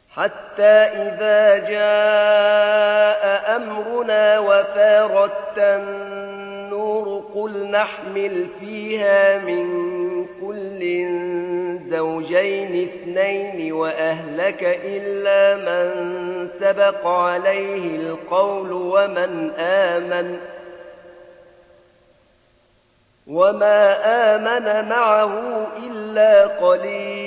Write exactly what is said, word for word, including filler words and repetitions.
حتى إذا جاء أمرنا وفارت النور قل نحمل فيها من كل زوجين اثنين وأهلك إلا من سبق عليه القول ومن آمن وما آمن معه إلا قليل